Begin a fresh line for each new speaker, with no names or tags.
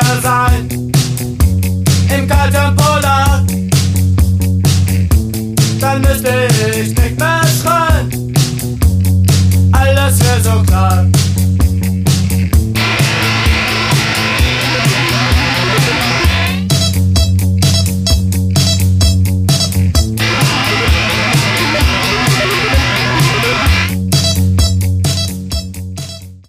Sonne sein, im kalten Polar. Dann müsste ich nicht mehr schreien, alles wäre so klar.